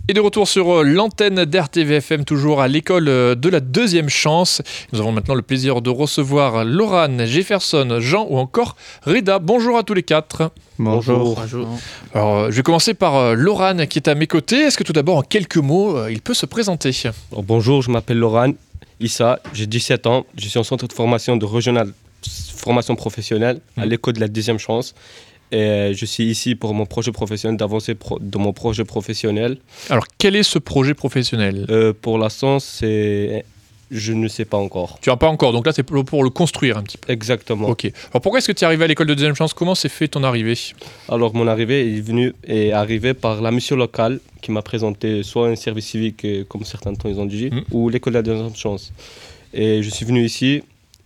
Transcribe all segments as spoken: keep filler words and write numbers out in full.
Et de retour sur euh, l'antenne d'R T V F M, toujours à l'école euh, de la deuxième chance. Nous avons maintenant le plaisir de recevoir Laurane, Jefferson, Jean ou encore Reda. Bonjour à tous les quatre. Bonjour. Bonjour. Alors, euh, je vais commencer par euh, Laurane qui est à mes côtés. Est-ce que tout d'abord, en quelques mots, euh, il peut se présenter? Alors, bonjour, je m'appelle Laurane Issa, j'ai dix-sept ans. Je suis en centre de formation de régional formation professionnelle à Mmh. l'école de la deuxième chance. Et je suis ici pour mon projet professionnel, d'avancer pro- dans mon projet professionnel. Alors, quel est ce projet professionnel? Euh, pour l'instant, c'est... je ne sais pas encore. Tu n'as pas encore, donc là, c'est pour, pour le construire un petit peu. Exactement. Ok. Alors, pourquoi est-ce que tu es arrivé à l'école de deuxième chance? Comment s'est fait ton arrivée? Alors, mon arrivée est venue est arrivée par la mission locale qui m'a présenté soit un service civique, euh, comme certains temps ils ont dit, Mmh. ou l'école de la deuxième chance. Et je suis venu ici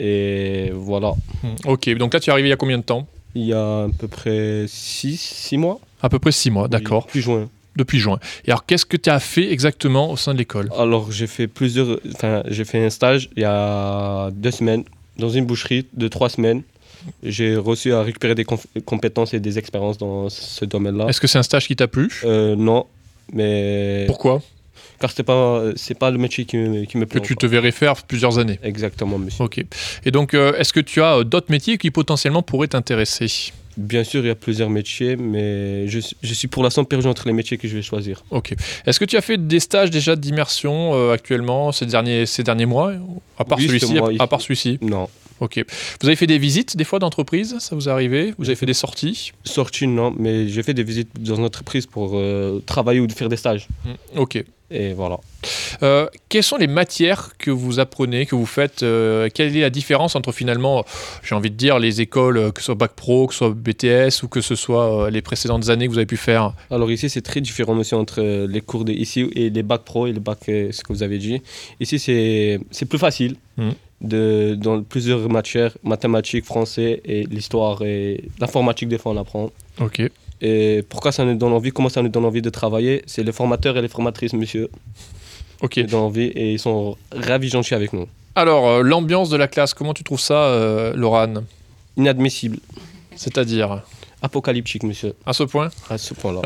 et voilà. Hmm, Ok, donc là, tu es arrivé il y a combien de temps? Il y a à peu près six mois. À peu près six mois, d'accord. Oui, depuis juin. Depuis juin. Et alors, qu'est-ce que tu as fait exactement au sein de l'école? Alors, j'ai fait plusieurs. Enfin, j'ai fait un stage il y a deux semaines dans une boucherie de trois semaines. J'ai reçu à récupérer des conf- compétences et des expériences dans ce domaine-là. Est-ce que c'est un stage qui t'a plu? Euh, non, mais Pourquoi? car c'est pas c'est pas le métier qui me, qui me Que plaît. tu encore. te verrais faire plusieurs années. Exactement, monsieur. Ok. Et donc, euh, est-ce que tu as euh, d'autres métiers qui potentiellement pourraient t'intéresser? Bien sûr, il y a plusieurs métiers, mais je, suis- je suis pour l'instant perdu entre les métiers que je vais choisir. Ok. Est-ce que tu as fait des stages déjà d'immersion euh, actuellement ces derniers, ces derniers mois? À part Oui, celui-ci, ce mois, à, il- à part celui-ci. Non. Ok. Vous avez fait des visites des fois d'entreprise? Ça vous est arrivé? Vous avez fait des sorties? Sortie, non, mais j'ai fait des visites dans une entreprise pour euh, travailler ou faire des stages. Hmm, Ok. Et voilà. Euh, quelles sont les matières que vous apprenez, que vous faites euh, Quelle est la différence entre finalement, j'ai envie de dire, les écoles, euh, que ce soit Bac Pro, que ce soit B T S ou que ce soit euh, les précédentes années que vous avez pu faire? Alors ici, c'est très différent, monsieur, entre euh, les cours de ici et les bacs pro et les bacs, euh, ce que vous avez dit. Ici, c'est c'est plus facile Mhm. de, dans plusieurs matières, mathématiques, français et l'histoire et l'informatique, des fois, on apprend. Ok. Et pourquoi ça nous donne envie, comment ça nous donne envie de travailler? C'est les formateurs et les formatrices, monsieur, Ok. qui nous donnent envie et ils sont ravis, gentils avec nous. Alors, euh, l'ambiance de la classe, comment tu trouves ça, euh, Laurane? Inadmissible. C'est-à-dire, Apocalyptique, monsieur, à ce point? à ce point-là.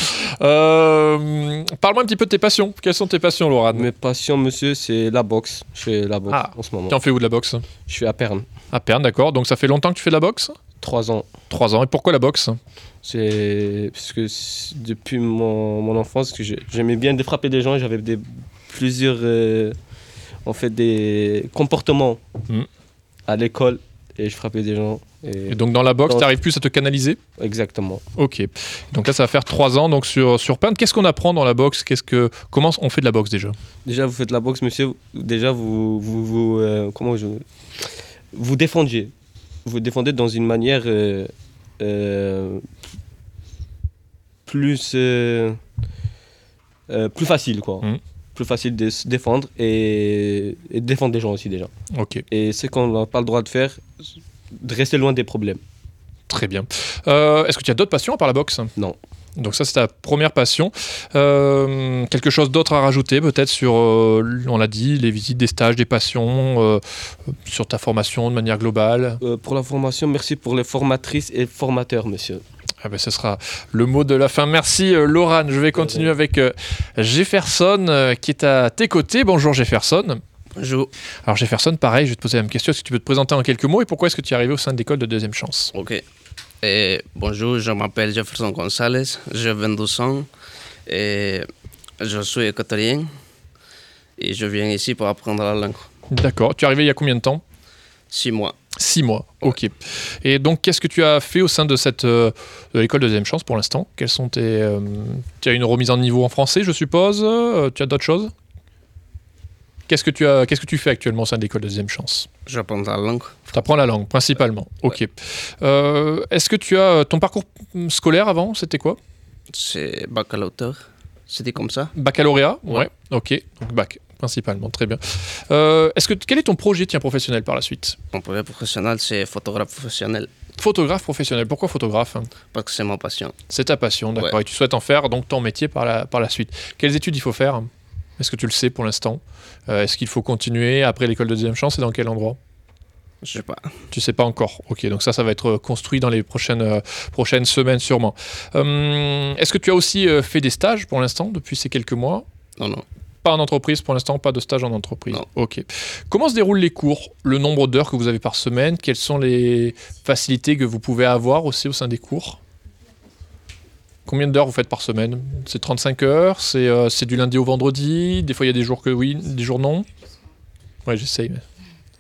Euh, Parle-moi un petit peu de tes passions. Quelles sont tes passions, Laurane? Mes passions, monsieur, c'est la boxe. Je fais la boxe Ah. en ce moment. Tu en fais où de la boxe? Je suis à Perne, À Perne, d'accord. Donc ça fait longtemps que tu fais de la boxe? trois ans. Trois ans. Et pourquoi la boxe? C'est parce que c'est- depuis mon, mon enfance, que j'ai- j'aimais bien de frapper des gens. J'avais des, plusieurs euh, en fait, des comportements Mm. à l'école et je frappais des gens. Et Et donc dans la boxe, Dans- tu arrives plus à te canaliser? Exactement. Ok. Donc là, ça va faire trois ans donc sur, sur Perne. Qu'est-ce qu'on apprend dans la boxe? Qu'est-ce que, Comment on fait de la boxe déjà? Déjà, vous faites la boxe, monsieur. Déjà, vous vous, vous euh, comment je vous défendiez. Vous défendez dans une manière euh, euh, plus euh, euh, plus facile, quoi. Mm. Plus facile de se défendre et, et de défendre des gens aussi déjà. Ok, Et ce qu'on n'a pas le droit de faire, de rester loin des problèmes. très bien. Euh, Est-ce que tu as d'autres passions à part la boxe? Non. Donc ça, c'est ta première passion. Euh, quelque chose d'autre à rajouter peut-être sur, euh, on l'a dit, les visites, des stages, des passions, euh, sur ta formation de manière globale? Euh, pour la formation, merci pour les formatrices et formateurs, monsieur. Ah ben, ce sera le mot de la fin. Merci euh, Laurane. Je vais continuer avec euh, Jefferson euh, qui est à tes côtés. Bonjour Jefferson. Bonjour. Alors Jefferson, pareil, je vais te poser la même question. Est-ce que tu peux te présenter en quelques mots et pourquoi est-ce que tu es arrivé au sein de l'école de deuxième chance? Ok. Eh, bonjour, je m'appelle Jefferson González, j'ai vingt-deux ans et je suis équatorien et je viens ici pour apprendre la langue. D'accord. Tu es arrivé il y a combien de temps? Six mois. Six mois. Ok. Et donc, qu'est-ce que tu as fait au sein de cette euh, de l'école de deuxième chance pour l'instant? Quelles sont tes euh, Tu as une remise en niveau en français, je suppose. Euh, tu as d'autres choses? Qu'est-ce que tu as Qu'est-ce que tu fais actuellement au sein de l'école de deuxième chance? J'apprends la langue. Tu apprends la langue, principalement. Ok. Euh, Est-ce que tu as ton parcours scolaire avant? C'était quoi? C'est baccalauréat. C'était comme ça. Baccalauréat? Ouais. Ok. Donc bac, principalement. Très bien. Euh, Est-ce que quel est ton projet, tiens, professionnel par la suite? Mon projet professionnel, c'est photographe professionnel Photographe professionnel. Pourquoi photographe? parce que c'est ma passion. C'est ta passion, d'accord. Ouais. Et tu souhaites en faire donc ton métier par la, par la suite. Quelles études il faut faire? Est-ce que tu le sais pour l'instant? Euh, Est-ce qu'il faut continuer après l'école de deuxième chance et dans quel endroit? Je sais pas. Tu sais pas encore. Ok, donc ça, ça va être construit dans les prochaines, euh, prochaines semaines sûrement. Euh, est-ce que tu as aussi euh, fait des stages pour l'instant depuis ces quelques mois? Non, non. Pas en entreprise pour l'instant, pas de stage en entreprise. Non. Ok. Comment se déroulent les cours? Le nombre d'heures que vous avez par semaine? Quelles sont les facilités que vous pouvez avoir aussi au sein des cours? Combien d'heures vous faites par semaine? C'est trente-cinq heures? C'est euh, c'est du lundi au vendredi? Des fois il y a des jours que oui, des jours non? Ouais, j'essaye. Mais...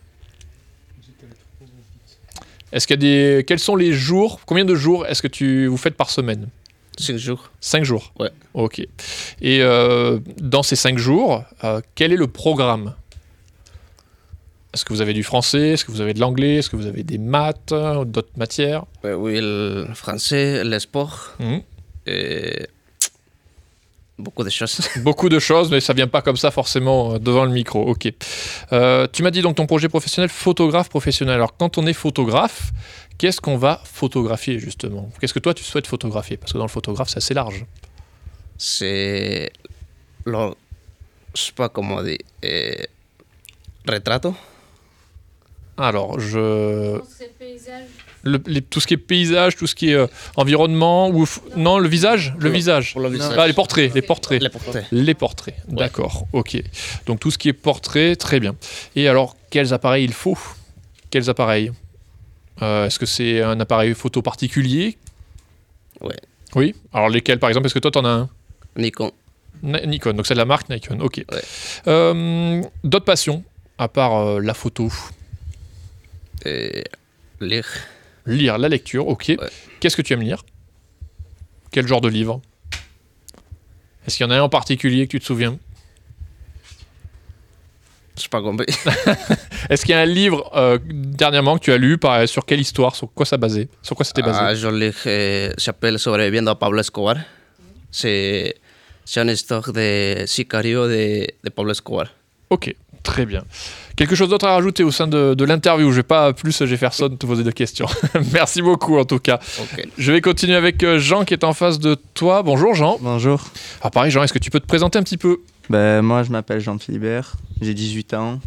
Est-ce qu'il y a des... Quels sont les jours? Combien de jours est-ce que tu vous faites par semaine? Cinq jours. Cinq jours? Ouais. Ok. Et euh, dans ces cinq jours, euh, quel est le programme? Est-ce que vous avez du français? Est-ce que vous avez de l'anglais? Est-ce que vous avez des maths? Ou d'autres matières? Euh, oui, le français, le sport, Mhm. et beaucoup de choses. Beaucoup de choses, mais ça vient pas comme ça forcément euh, devant le micro. Ok. Euh, tu m'as dit donc ton projet professionnel, photographe professionnel. Alors quand on est photographe, qu'est-ce qu'on va photographier justement? Qu'est-ce que toi tu souhaites photographier? Parce que dans le photographe, c'est assez large. C'est le, je sais pas comment dire, eh, retrato. Alors, je... C'est paysage. Le- les- tout ce qui est paysage, tout ce qui est euh, environnement, ou f- non, le visage, le Pour- visage. pour le visage. Ah, les portraits, les portraits. Les portraits. Les portraits, d'accord, ok. Donc tout ce qui est portrait, très bien. Et alors, quels appareils il faut? Quels appareils? Euh, Est-ce que c'est un appareil photo particulier? Ouais. Oui. Alors lesquels, par exemple? Est-ce que toi, t'en as un? Nikon. Na- Nikon, donc c'est de la marque Nikon, ok. Ouais. Euh, D'autres passions, à part euh, la photo? Et lire. Lire, la lecture, ok. Ouais. Qu'est-ce que tu aimes lire? Quel genre de livre? Est-ce qu'il y en a un en particulier que tu te souviens? Je sais pas compris. Est-ce qu'il y a un livre euh, dernièrement que tu as lu par, sur quelle histoire? Sur quoi ça basait? Sur quoi c'était basé? Ah, je lis, eh, s'appelle Sobreviviendo a Pablo Escobar. C'est c'est une histoire de sicario de, de Pablo Escobar. Ok, très bien. Quelque chose d'autre à rajouter au sein de, de l'interview? Je vais pas plus Jefferson te poser de questions. Merci beaucoup en tout cas. Ok. Je vais continuer avec euh, Jean qui est en face de toi. Bonjour Jean. Bonjour. Alors pareil Jean, est-ce que tu peux te présenter un petit peu? Ben, moi, je m'appelle Jean Philibert, j'ai dix-huit ans.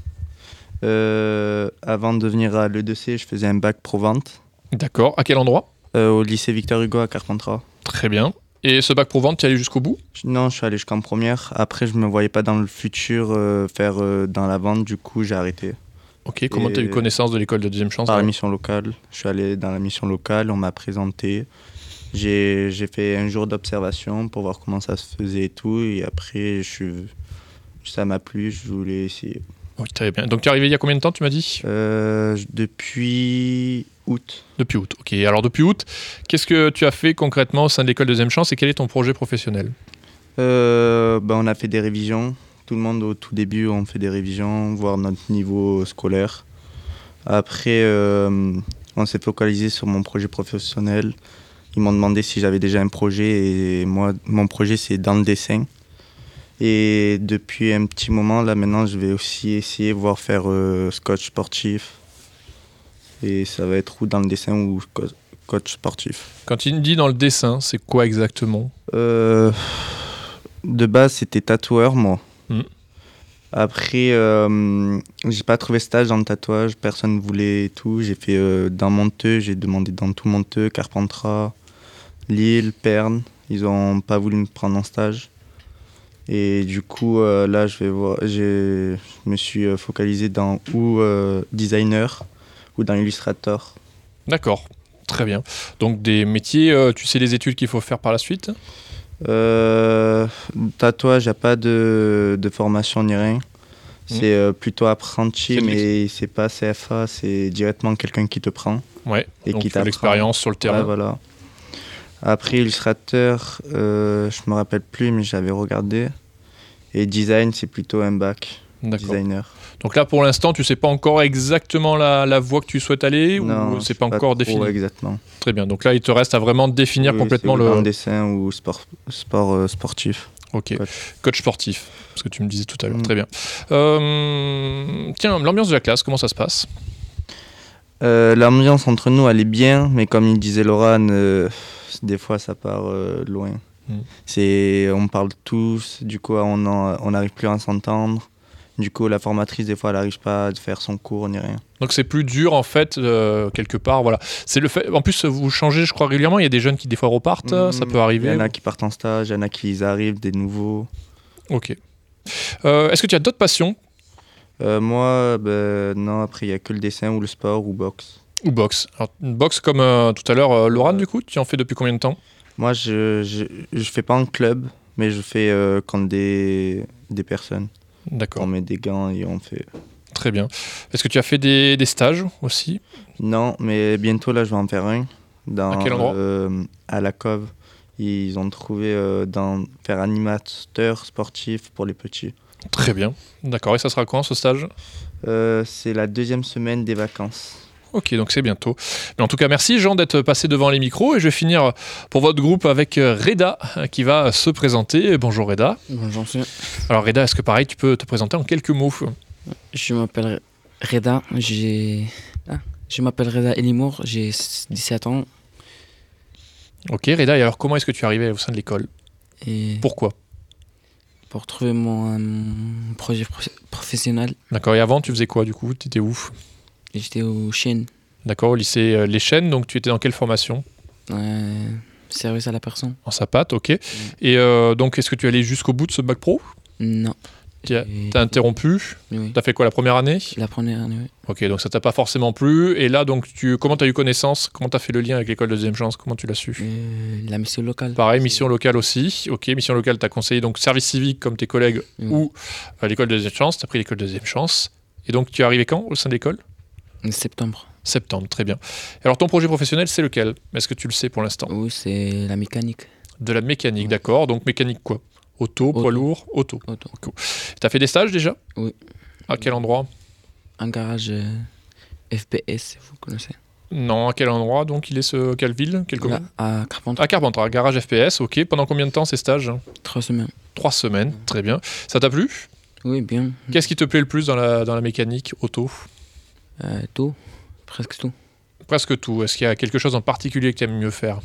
Euh, avant de venir à l'E deux C, je faisais un bac pro-vente D'accord. À quel endroit? euh, au lycée Victor Hugo à Carpentras. Très bien. Et ce bac pro vente, tu es allé jusqu'au bout? Je- Non, je suis allé jusqu'en première. Après, je me voyais pas dans le futur euh, faire euh, dans la vente, du coup, j'ai arrêté. Ok, comment Et- tu as eu connaissance de l'école de deuxième chance? Par la alors mission locale, je suis allé dans la mission locale, on m'a présenté. J'ai j'ai fait un jour d'observation pour voir comment ça se faisait et tout. Et après, je suis... ça m'a plu, je voulais essayer. Oui, très bien. Donc tu es arrivé il y a combien de temps, tu m'as dit? Euh, depuis août. Depuis août. Ok, alors depuis août, qu'est-ce que tu as fait concrètement au sein de l'école deuxième chance et quel est ton projet professionnel? Euh, bah, on a fait des révisions. Tout le monde au tout début, on fait des révisions, voir notre niveau scolaire. Après, euh, on s'est focalisé sur mon projet professionnel. Ils m'ont demandé si j'avais déjà un projet et moi, mon projet, c'est dans le dessin. Et depuis un petit moment, là maintenant, je vais aussi essayer de voir faire euh, coach sportif. Et ça va être ou dans le dessin ou co- coach sportif. Quand tu me dis dans le dessin, c'est quoi exactement? Euh, de base, c'était tatoueur, moi. Mm. Après, euh, j'ai pas trouvé stage dans le tatouage, personne ne voulait et tout. J'ai fait euh, dans Monteux, j'ai demandé dans tout Monteux, Carpentras, Lille, Perne. Ils ont pas voulu me prendre en stage. Et du coup, euh, là, je vais voir, j'ai- je me suis euh, focalisé dans ou euh, designer ou dans Illustrator. D'accord, très bien. Donc des métiers, euh, tu sais les études qu'il faut faire par la suite? Euh, tatouage, il n'y a pas de, de formation ni rien. C'est euh, plutôt apprenti, C'est de mais c'est pas C F A, c'est directement quelqu'un qui te prend. Ouais, Et donc qui il faut t'apprend. l'expérience sur le terrain. Ouais, voilà. Après, illustrateur, euh, je me rappelle plus, mais j'avais regardé. Et design, c'est plutôt un bac, D'accord. designer. Donc là, pour l'instant, tu sais pas encore exactement la, la voie que tu souhaites aller Non, ou je c'est sais pas encore trop défini? exactement. Très bien. Donc là, il te reste à vraiment définir Oui, complètement c'est ou dans le le dessin ou sport, sport euh, sportif. Ok. Coach. Coach sportif, parce que tu me disais tout à l'heure. Mm. Très bien. Euh, Tiens, l'ambiance de la classe, comment ça se passe? Euh, L'ambiance entre nous, elle est bien, mais comme il disait Laurent, euh, des fois ça part euh, loin. Mm. C'est, on parle tous, du coup on en- on n'arrive plus à s'entendre. Du coup, la formatrice, des fois, elle n'arrive pas à faire son cours ni rien. Donc c'est plus dur en fait, euh, quelque part. Voilà. C'est le fait. En plus, vous changez, je crois, régulièrement. Il y a des jeunes qui des fois repartent. Mmh, ça peut arriver. Il y en a qui partent en stage, il y en a qui arrivent, des nouveaux. Ok. Euh, est-ce que tu as d'autres passions? Euh, moi, ben, non, après, il n'y a que le dessin ou le sport ou boxe. Ou boxe. Alors, une boxe comme euh, tout à l'heure, euh, Laurent, du coup, tu en fais depuis combien de temps? Moi, je je, je fais pas en club, mais je fais euh, contre des, des personnes. D'accord. On met des gants et on fait... Très bien. Est-ce que tu as fait des, des stages aussi? Non, mais bientôt, là, je vais en faire un. Dans, À quel endroit? euh, À la Cove. Ils ont trouvé euh, dans faire animateur sportif pour les petits. Très bien. D'accord. Et ça sera quand ce stage? Euh, c'est la deuxième semaine des vacances. Ok, donc c'est bientôt. Mais en tout cas, merci Jean d'être passé devant les micros. Et je vais finir pour votre groupe avec Reda qui va se présenter. Bonjour Reda. Bonjour monsieur. Alors Reda, est-ce que pareil, tu peux te présenter en quelques mots? Je m'appelle Reda. J'ai... Ah, je m'appelle Reda Elimour. J'ai dix-sept ans. Ok Reda, et alors comment est-ce que tu es arrivé au sein de l'école? Et Pourquoi? pour trouver mon, mon projet pro- professionnel, D'accord, et avant tu faisais quoi du coup? Tu étais où? j'étais au Chine. D'accord, au lycée euh, Les Chênes, donc tu étais dans quelle formation? Euh, service à la personne. En sapate, ok. Et euh, donc est-ce que tu es allé jusqu'au bout de ce bac pro? Non. Tu as Et- t'as interrompu? Oui. T'as fait quoi la première année? La première année, oui. Ok, donc ça t'a pas forcément plu. Et là, donc, tu, comment t'as eu connaissance? Comment t'as fait le lien avec l'école de Deuxième Chance? Comment tu l'as su? Euh, la mission locale. Pareil, mission locale aussi. Ok, mission locale, t'as conseillé donc service civique comme tes collègues Oui. ou euh, l'école de Deuxième Chance. T'as pris l'école de Deuxième Chance. Et donc, tu es arrivé quand au sein de l'école? En septembre. Septembre, très bien. Alors, ton projet professionnel, c'est lequel? Est-ce que tu le sais pour l'instant? Oui, c'est la mécanique. De la mécanique, Oui. d'accord. Donc, mécanique quoi? Auto, poids Auto. lourd, auto. Auto. T'as fait des stages déjà? Oui. À quel endroit? Un garage euh, F P S, vous connaissez. Non, à quel endroit? Donc, il est ce... Quelle ville? Quelle commune? Là, à Carpentras. À Carpentras, garage F P S, ok. Pendant combien de temps ces stages? Trois semaines. Trois semaines, très bien. Ça t'a plu? Oui, bien. Qu'est-ce qui te plaît le plus dans la, dans la mécanique auto? Euh, tout. Presque tout. Presque tout. Est-ce qu'il y a quelque chose en particulier que tu aimes mieux faire?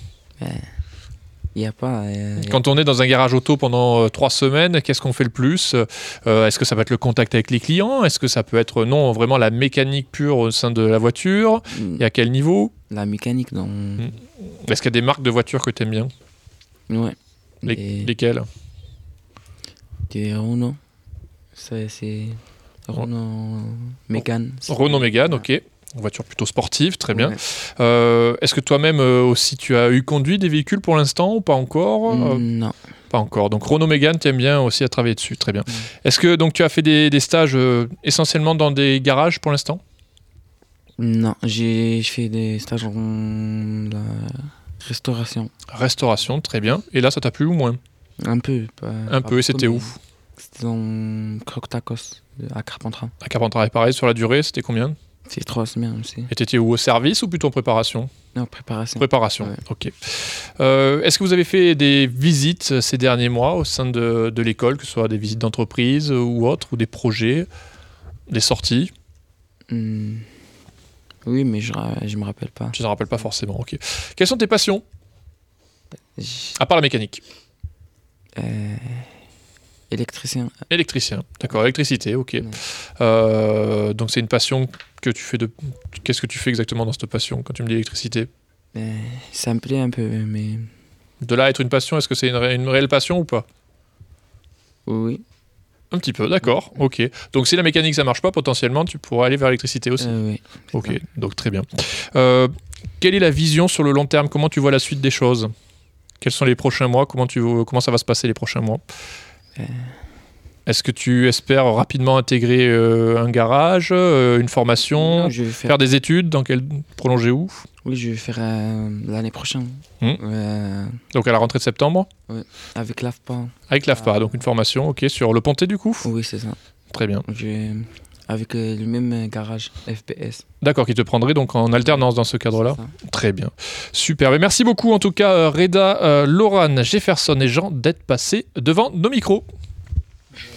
Il n'y a pas... euh, y a- Quand on est dans un garage auto pendant euh, trois semaines, qu'est-ce qu'on fait le plus? Euh, Est-ce que ça va être le contact avec les clients? Est-ce que ça peut être, non, vraiment la mécanique pure au sein de la voiture? Et à quel niveau? La mécanique dans... Est-ce qu'il y a des marques de voitures que tu aimes bien? Ouais. Les- Et Lesquelles? des Renault. Ça, c'est... Renault Mégane. Renault Mégane, ok. Voiture plutôt sportive, très bien. Ouais. Euh, Est-ce que toi-même euh, aussi tu as eu conduit des véhicules pour l'instant ou pas encore? Euh, Non. Pas encore. Donc Renault Mégane, tu aimes bien aussi à travailler dessus, très bien. Mm. Est-ce que donc tu as fait des, des stages euh, essentiellement dans des garages pour l'instant? Non, j'ai fait des stages en la restauration. Restauration, très bien. Et là, ça t'a plu ou moins? Un peu. Pas, Un pas peu, et beaucoup, c'était mais où? C'était dans Croque-Tacos, à Carpentras. À Carpentras, et pareil, sur la durée, c'était combien? C'est trois semaines aussi. Et t'étais où? Au service ou plutôt en préparation? Non, préparation. Préparation, Ouais. ok. Euh, Est-ce que vous avez fait des visites ces derniers mois au sein de, de l'école, que ce soit des visites d'entreprise ou autres, ou des projets, des sorties? Hmm. Oui, mais je, ra- je me rappelle pas. Je ne me rappelle pas forcément, ok. Quelles sont tes passions, J- à part la mécanique? euh, électricien. Électricien, d'accord, électricité, ok. Ouais. Euh, donc c'est une passion que tu fais de... Qu'est-ce que tu fais exactement dans cette passion quand tu me dis électricité? Euh, ça me plaît un peu, mais De là à être une passion, est-ce que c'est une, ré- une réelle passion ou pas? oui. Un petit peu, d'accord, ok. Donc si la mécanique ça marche pas, potentiellement tu pourrais aller vers l'électricité aussi. Euh, oui. c'est Ok, ça. donc très bien. Euh, quelle est la vision sur le long terme? Comment tu vois la suite des choses? Quels sont les prochains mois? Comment, tu, comment ça va se passer les prochains mois? Euh. Est-ce que tu espères rapidement intégrer euh, un garage, euh, une formation, Non, je vais faire... faire des études? Dans quel... Prolonger où? Oui, je vais faire euh, l'année prochaine. Hmm. Euh, Donc à la rentrée de septembre? avec l'A F P A. Avec l'A F P A, Ah. donc une formation, ok, sur le Pontet du coup? Oui, c'est ça. Très bien. Je vais- Avec euh, le même euh, garage F P S. D'accord, qui te prendrait donc en alternance dans ce cadre-là? C'est ça. Très bien. Super. Mais merci beaucoup en tout cas, euh, Reda, euh, Laurent, Jefferson et Jean d'être passés devant nos micros.